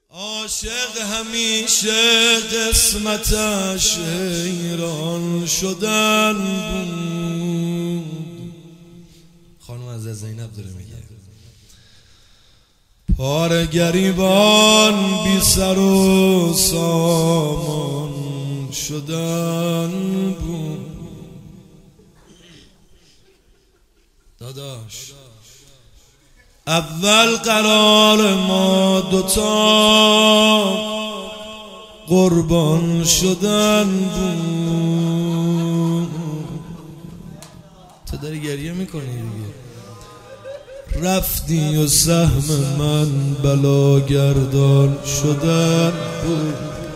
عاشق همیشه قسمتش حیران شدن بود. خانم از زینب داره میگه پاره گریبان بی سر و سامان شدن بود. داداش اول قرار ما دوتا قربان شدن بود. تو داری گریه میکنی دیگه. رفتی و سهم من بلا گردان شدن بود.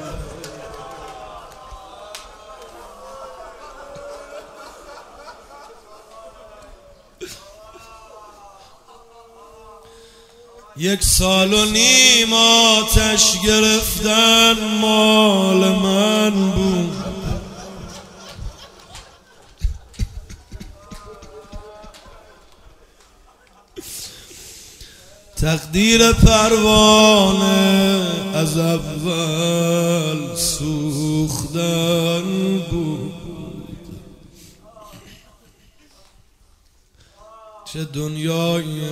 یک سال و نیم آتش گرفتن مال من بود. تقدیر پروانه از اول سوختن بود. چه دنیایی.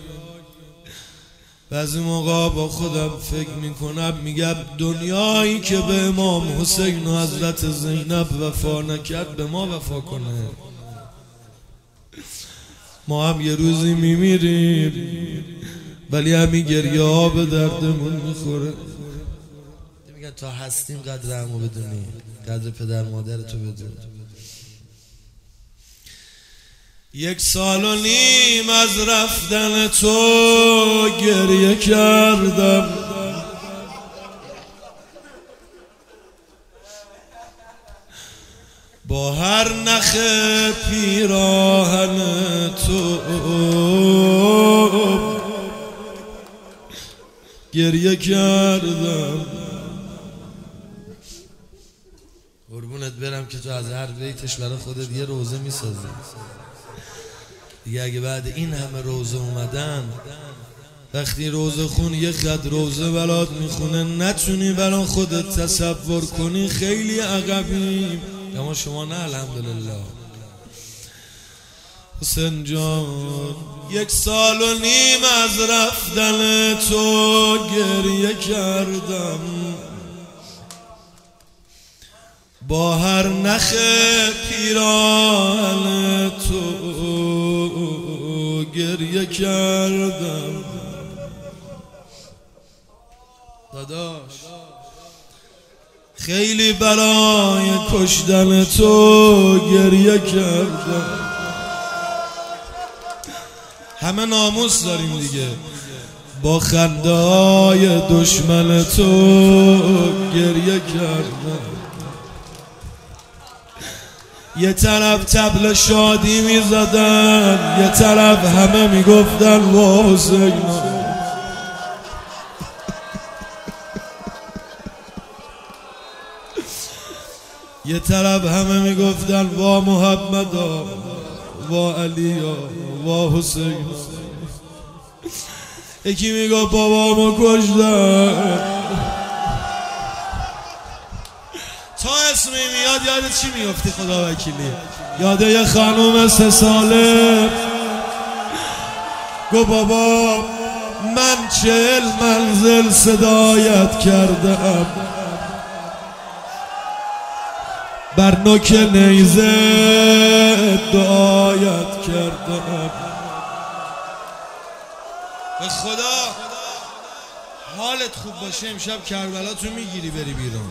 بعضی موقع با خودم فکر میکنم میگم دنیایی که به امام حسین و حضرت زینب وفا نکرد به ما وفا کنه. ما هم یه روزی میمیریم ولی همین گریه ها به دردمون میخوره. میگن تا هستیم قدر همو بدونی، قدر پدر مادر تو بدونی. یک سال و نیم از رفتن تو گریه کردم. با هر نخ پیراهن تو گریه کردم. قربونت برم که تو از هر بیتش برای خودت یه روزه میسازی دیگه. اگه بعد این همه روزه اومدن وقتی روزه خون یه خط روزه برات میخونه نتونی برای خودت تصور کنی خیلی عقبیم. اما شما نه الحمدلله. حسین جان یک سال و نیم از رفتن تو گریه کردم. با هر نخ پیراهن تو گریه کردم. داداش خیلی برای کشتن تو گریه کردم. همه ناموس داریم دیگه. با خنده های دشمن تو گریه کردم. یه طرف طبل شادی میزدن یه طرف همه میگفتن وا حسین. یه طرف همه میگفتن وا محمد وا علی وا حسین. یکی میگفت بابامو کشتن. تا اسمی میاد یاد چی میفتی خدا وکیلی؟ یاد یه خانوم 3 ساله گو بابا من 40 منزل صدایت کردم بر نوک نیزه دعایت کردم. به خدا حالت خوب باشه امشب کربلا تو میگیری بری بیرون.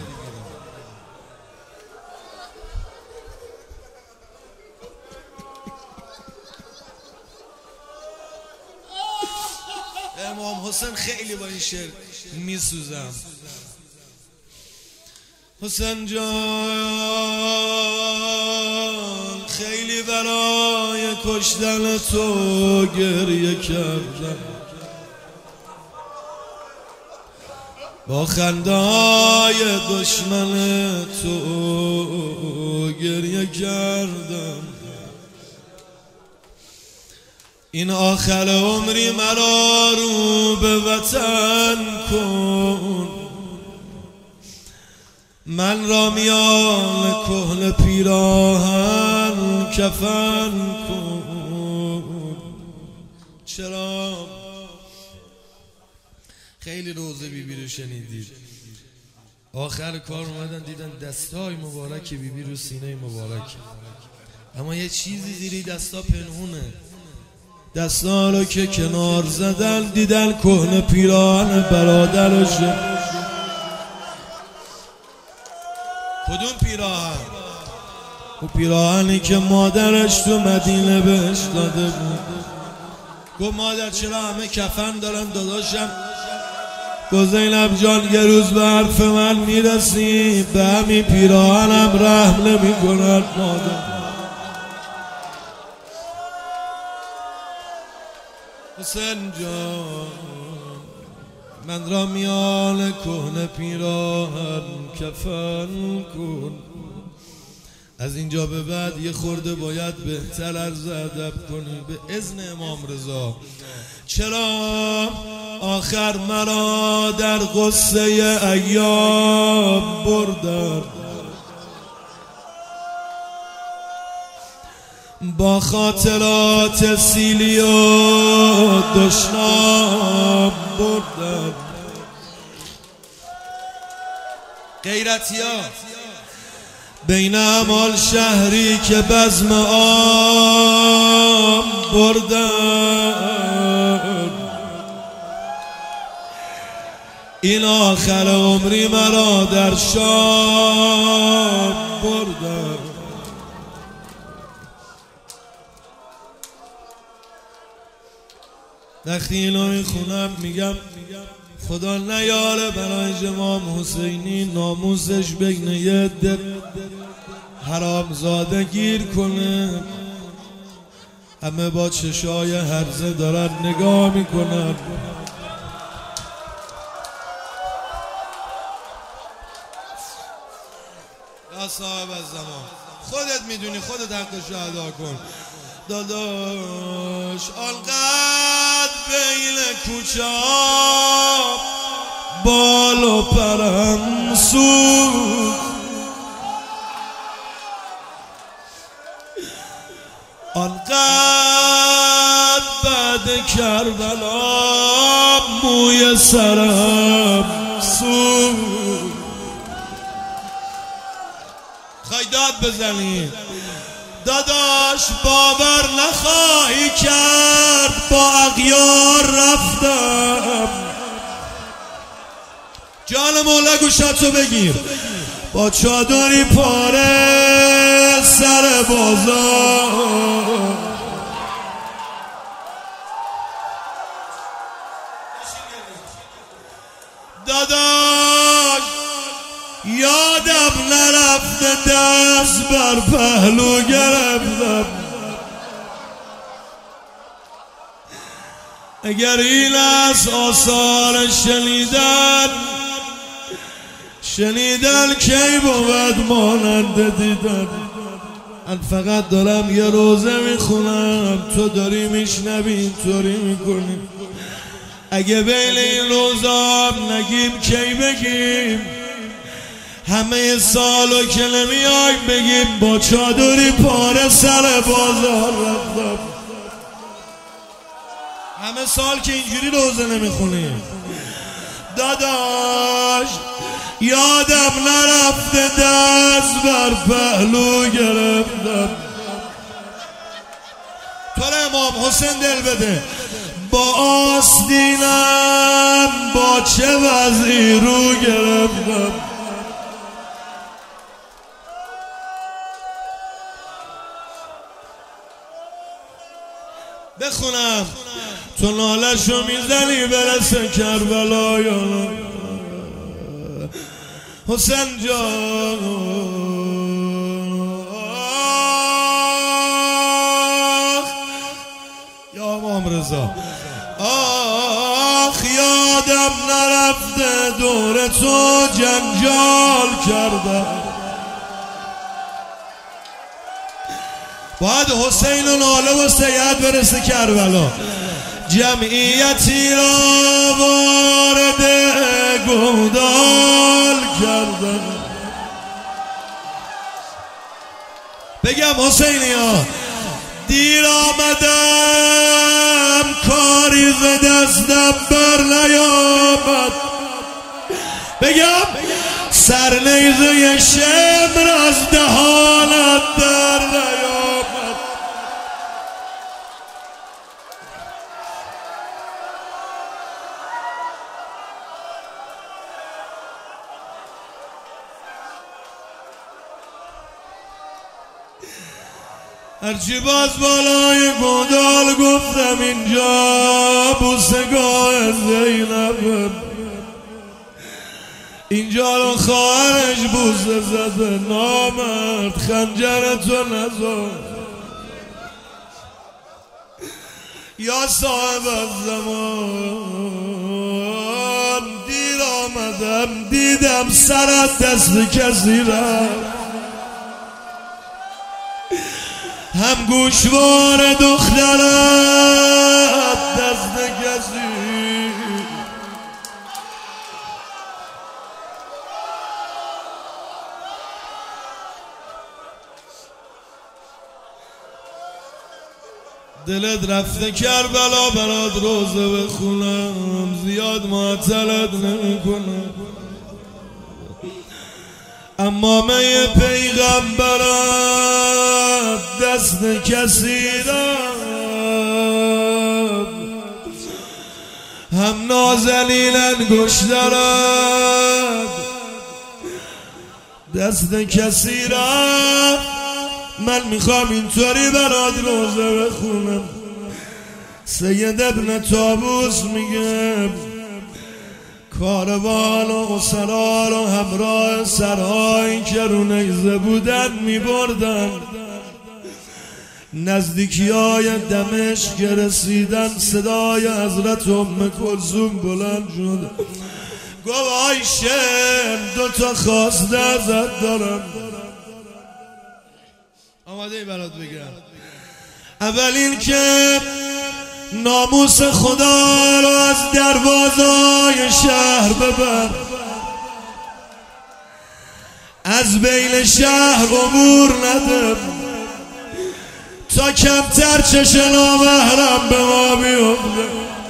امام حسین خیلی با این شعر میسوزم. حسین جان خیلی برای کشتن تو گریه کردم. با خنده‌های دشمن تو گریه کردم. این آخر عمری مرا رو به وطن کن، من را میان کهنه پیراهن کفن کن. چرا؟ خیلی روزه بیبی رو شنیدید، آخر کار اومدن دیدن دستای مبارک بیبی رو سینه مبارک، اما یه چیزی زیری دستا پنهونه. دستا رو که کنار زدن دیدن کهنه پیراهن برادرشه. کدوم پیراهن؟ اون پیراهنی که مادرش تو مدینه بهش داده بود. گفت مادر چرا همه کفن دارن داداشم؟ گفت زینب جان یه روز به حرف من میرسی به همین پیراهنم رحم نمی کند مادر. حسین جان من را میان کهنه پیراهن کفن کن. از اینجا به بعد یه خورده باید بهتر عرض ادب کنی به اذن امام رضا. چرا؟ آخر مرا در قصه ایام بردن، با خاطرات سیلی و دشنام بردن. غیرتیا بین اعمال شهری که بزم آم بردن، این آخر عمری مرا در شام بردن. وقتی اینو میخونم میگم خدا نیاره برای امام حسینی ناموسش بین یه عده حرامزاده گیر کنه، همه با چشای هرزه دارن نگاه میکنن. یا صاحب الزمان خودت میدونی، خودت حقش رو ادا کن داداش. آنقدر بین کوچه ها بال و پرم سوخت، آنقدر بعد کربلا موی سرم سوخت. خواهی داد بزنی داداش باور نخواهی کرد با اغیار رفتم. جان مولا گوشتو بگیر، با چادری پاره سر بازار. داداش یادم نرفته دست بر پهلو گرفتم. اگر این از آثار شنیدن کی بود مانند دیدن. من فقط دارم یه روزه میخونم، تو داری میشنوی اینطوری میکنی. اگه بین این روزام نگیم کی بگیم؟ همه سالو که نمیای بگیم با چادری پاره سر بازار رفتم. همه سال که اینجوری روزه نمیخونیم داداش. یادم نرفته دست بر پهلو گرفتم. تو امام حسین دل بده، با آستینم با چه وضعی رو گرفتم. بخونم تو نالشو میزنی برسه کربلا یا نه حسین جان. یا امام رضا آخ یادم نرفته دور تو جنجال کردم. باید حسین و ناله و سید برسه کربلا. جمعیتی را وارد گودال کردن. بگم حسینی ها دیر آمدم کاری ز دستم بر نیامد. بگم سر نیزه شمر از دهانت در نیامد. هرچی باز بالای گودال گفتم اینجا بوسگاه زینب، اینجا رو خواهرش بوسه زده. نامرد خنجرتو نزار یا صاحب الزمان. دیر آمدم دیدم سرت دست کسی رفت، هم گوشوار دخترت دست کسی. دلت رفته کربلا برات روزه بخونم، زیاد معطلت نمیکنم. امامه پیغمبرت دست کسی را، هم نازنین انگشترت دست کسی را. من میخوام اینطوری برات روزه بخونم. سید ابن طاووس میگه کاروان و اسرا رو همراه سرهایی که رو نیزه بودن میبردن. نزدیکی های دمشق که رسیدن صدای حضرت ام کلثوم بلند شد. گفت عایشه دوتا خواسته ازت دارم. آماده ای برات بگم. اول این که ناموس خدا رو از دروازه‌های شهر ببر، از بین شهر عبور نده تا کمتر چش نامحرم به ما بیفته.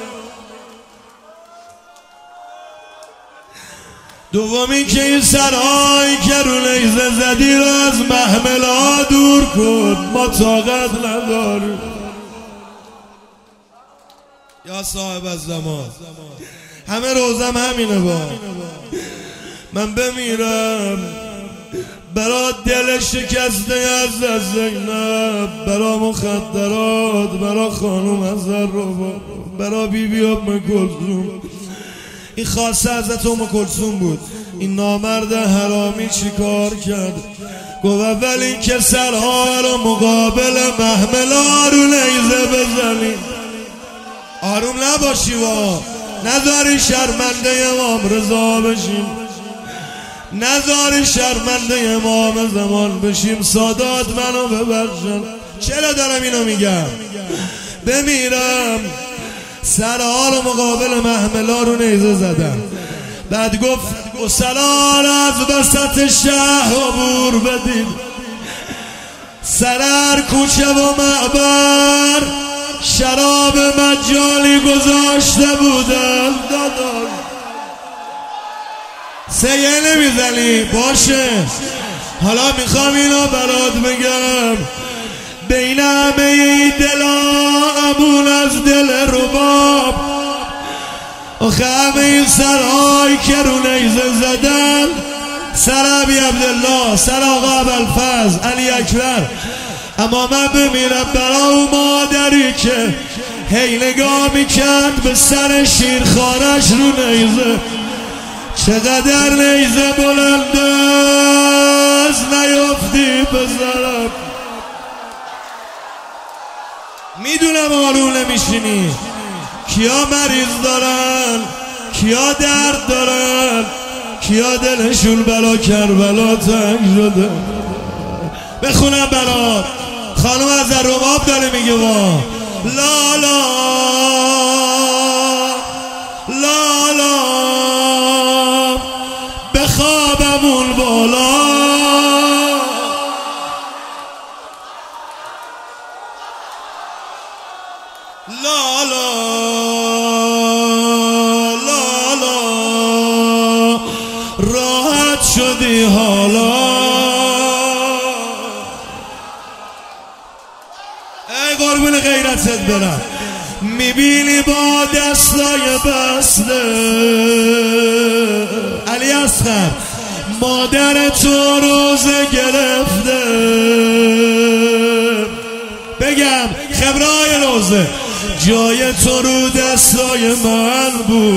دومی که این سرهایی که رو نیزه زدی رو از محملها دور کن، ما طاقت نداریم. یا صاحب الزمان همه روزم همینه. با من بمیرم برا دل شکسته از زینب، برا مخدرات، برا خانوم از ربا، برا بیبی ام کلثوم. این خاصه حضرت ام کلثوم بود. این نامرد حرامی چی کار کرد؟ گفت اول این که سرها رو مقابل محملا رو نیزه بزنیم. آروم نباشی و نذاری شرمنده امام رضا بشیم، نذاری شرمنده امام زمان بشیم. سادات منو ببخشن. چرا دارم اینو میگم؟ بمیرم سرها رو مقابل محملا رو نیزه زدم. بعد گفت اسرار از وسط شهر عبور بدید، سرر کوچه و معبر شراب مجالی گذاشته بودن. داداش سیه نمیزنی باشه. حالا میخوام اینو برات بگم. بین همه ای دلا امون از دل رباب، آخه همه این سرهایی که رو نیزه زدن، سر ابی عبدالله، سر آقا ابوالفضل علی اکبر. اما من بمیرم برا اون مادری که هی نگاه میکرد به سر شیرخوارش رو نیزه. چقدر نیزه بلند است نیفتی بزرم. میدونم آروم نمیشینی. کیا مریض دارن، کیا درد دارن، کیا دلشون برا کربلا تنگ شده. بخونم برات خانم از رباب داره میگه وا لا لا لا لا به خوابمون بالا لا لا لا لا راحت شدی حالا ای قربون غیرتت برم میبینی با دستای بسته علی اصغر مادر تو روزه گرفته بگم خبرای روزه جای تو رو دستای من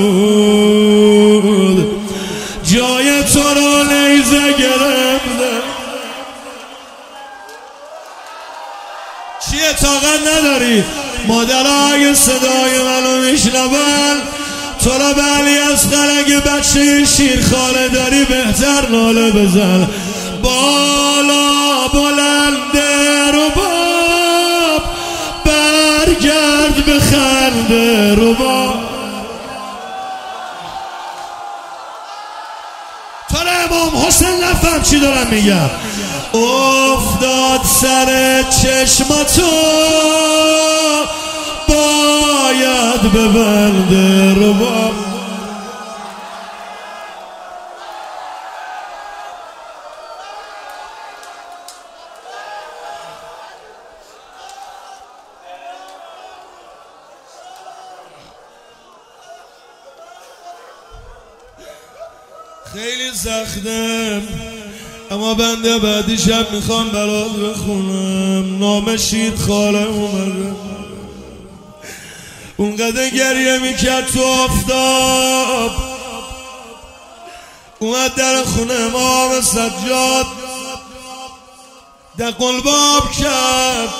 بود جای تو رو نیزه گرفته چیه طاقت نداری مادرای صدای منو میشنون تو را به علی اصغر اگه بچه شیرخواره داری بهتر ناله بزن بالا بلنده رباب برگرد به خنده رباب تو را امام حسین نفهم چی دارم میگم افتاد سر چشماتو باید ببنده رباب خیلی سختم اما بنده بعدی شب میخوام برات بخونم نام شید خاله اومده اونقدر گریه میکرد تو آفتاب اومد در خونه امام سجاد در قلباب کرد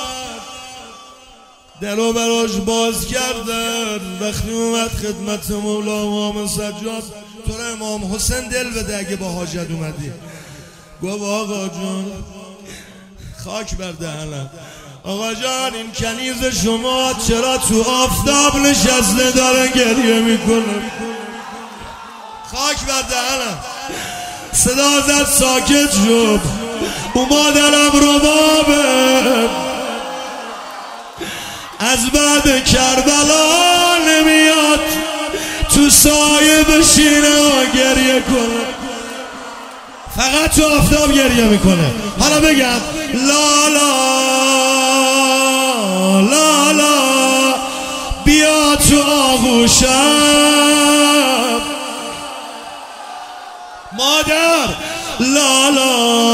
درو براش باز کردن وقتی اومد خدمت مولا امام سجاد تو را امام حسین دل بده اگه با حاجت اومدی گفت آقا جان خاک بر دهنم آقا جان این کنیز شما چرا تو آفتاب نشسته داره گریه میکنه خاک بر دهنم صدا زد ساکت شد اومد دلم ربابه از بعد کربلا نمیاد تو سایه بشینه و گریه کنه فقط تو آفتاب گریه میکنه حالا بگم لا لا لا لا بیا تو آغوشم مادر لا لا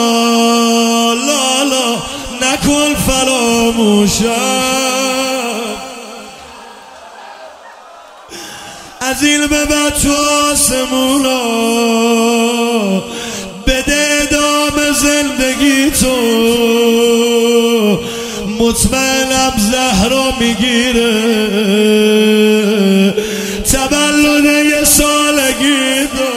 لا لا نکن فراموشم از این به بعد تو آسمونا بده ادامه زندگی تو مطمئنم زهرا میگیره تولد یه سالگی تو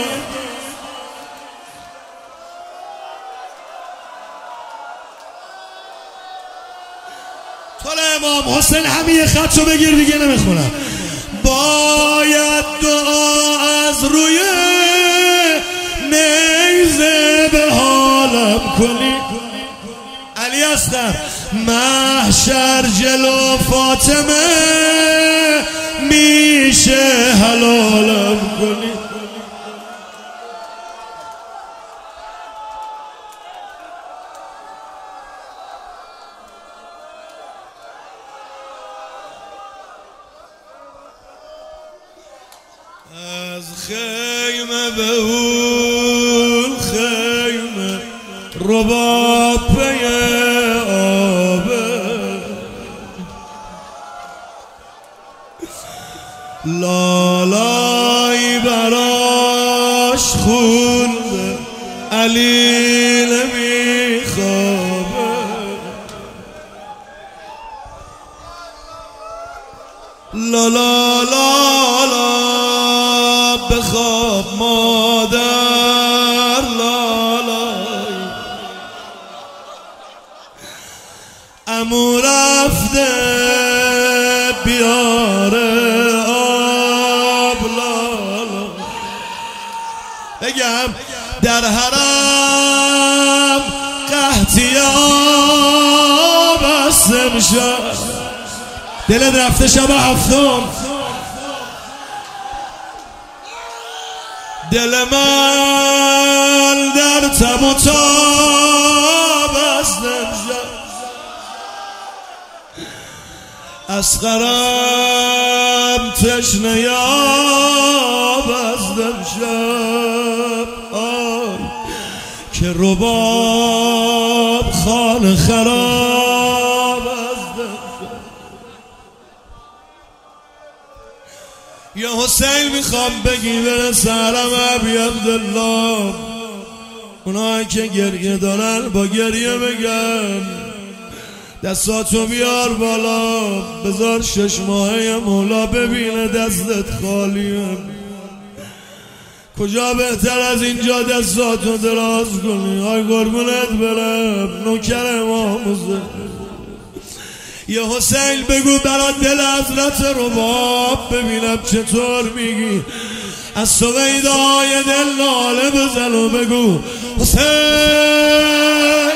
طال امام حسین همین خط رو بگیر دیگه نمیخونم باید دعا از روی نیزه به حالم کنی علی اصغر محشر جلو فاطمه میشه حلالم کنی از خیمه به اون خیمه رباب پی آبه لالایی براش خونده علی نمیخوابه لالا لالا بخواب مادر لالا عمو بگم در حرم قحطیا بسته میشه. دلت رفته شب هفتم، دل من در تب و تاب بسته میشه. اصغرم تشنه یا بسته میشه که رباب خانه خراب بسته میشه. یا حسین میخوام بگی برسه حرم ابی عبدالله، اونایی که گریه دارن با گریه بگن دستاتو بیار بالا، بذار 6 ماهه مولا ببینه دستت خالیه. کجا بهتر از اینجا دستاتو دراز کنی؟ آی قربونت برم نوکر امام حسین. یا حسین بگو برات دل حضرت رباب ببینم چطور میگی. از سویدای دل ناله بزن و بگو حسین